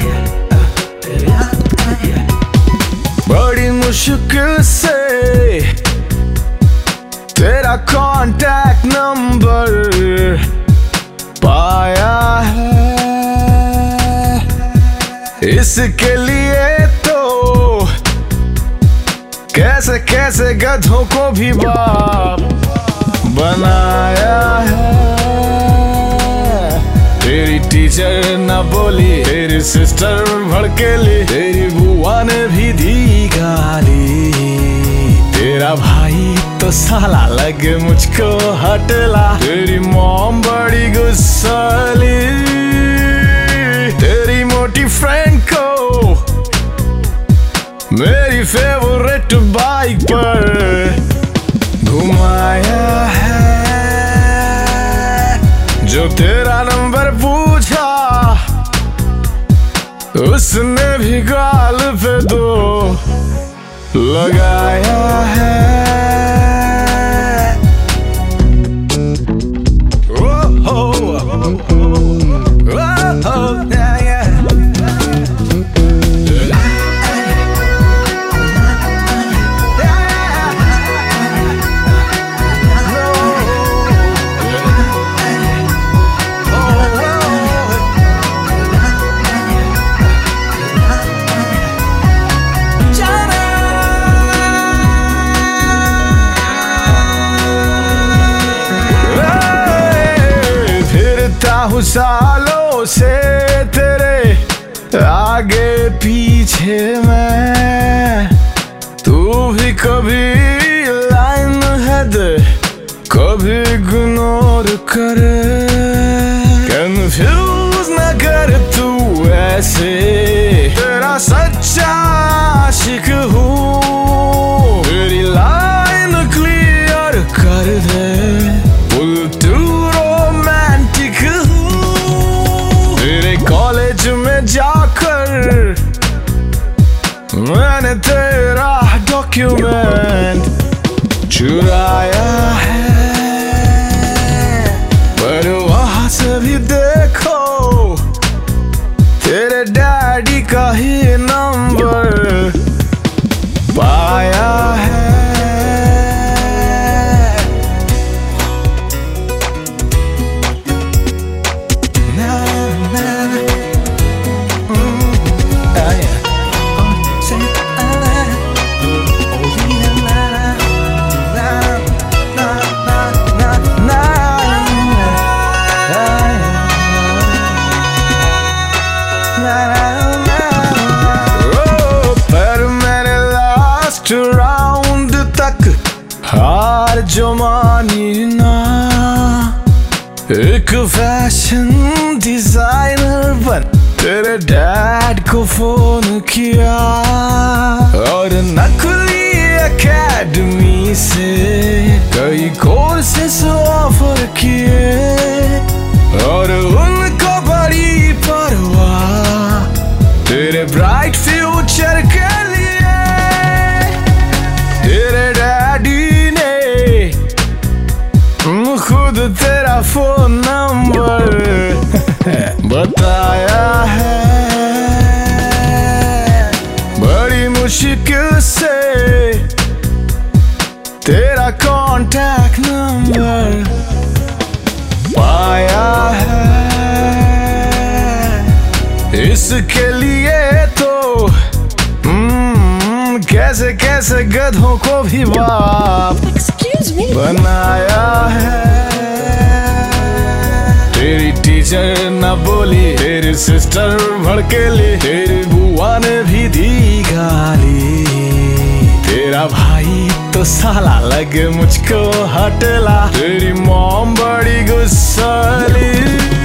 बड़ी मुश्किल से तेरा कांटेक्ट नंबर पाया है, इसके लिए तो कैसे कैसे गधों को भी बाप बनाया है। तेरी टीचर न बोली, तेरी सिस्टर भड़केली, तेरी बुआ ने भी दी गाली, तेरा भाई तो साला लगे मुझको हटला, तेरी मॉम बड़ी गुस्साली, तेरी मोटी फ्रेंड को मेरी फेवरेट बाइक पर घुमाया है। जो तेरा नंबर पूछा उसने भी गाल पे दो लगाया है। सालों से तेरे आगे पीछे मैं, तू भी कभी लाइन है दे, कभी इग्नोर करे, कंफ्यूज न कर तू ऐसे, तेरा सच्चा आशिक हूँ, तेरी लाइन क्लियर कर दे, फुल टू रोमांटिक हूँ। तेरे कॉलेज में जाकर मैंने तेरा डॉक्यूमेंट चुराया है, पर वहां से भी देखो तेरे डैडी का ही नंबर पाया है। राउंड तक हार जो मानी ना, एक फैशन डिजाइनर बन तेरे डैड को फोन किया, और नकली एकेडमी से कई कोर्सेस ऑफर किए, और उनको बड़ी परवाह तेरे ब्राइट फ्यूचर के लिए। तेरे डैडी ने खुद तेरा फोन नंबर बताया है, बड़ी मुश्किल से तेरा कांटेक्ट नंबर पाया है, इसके लिए तो कैसे कैसे गधों को भी बाप बनाया है। तेरी टीचर न बोली, तेरी सिस्टर भड़केली, तेरी बुआ ने भी दी गाली, तेरा भाई तो साला लगे मुझको हटला, तेरी मॉम बड़ी गुस्साली।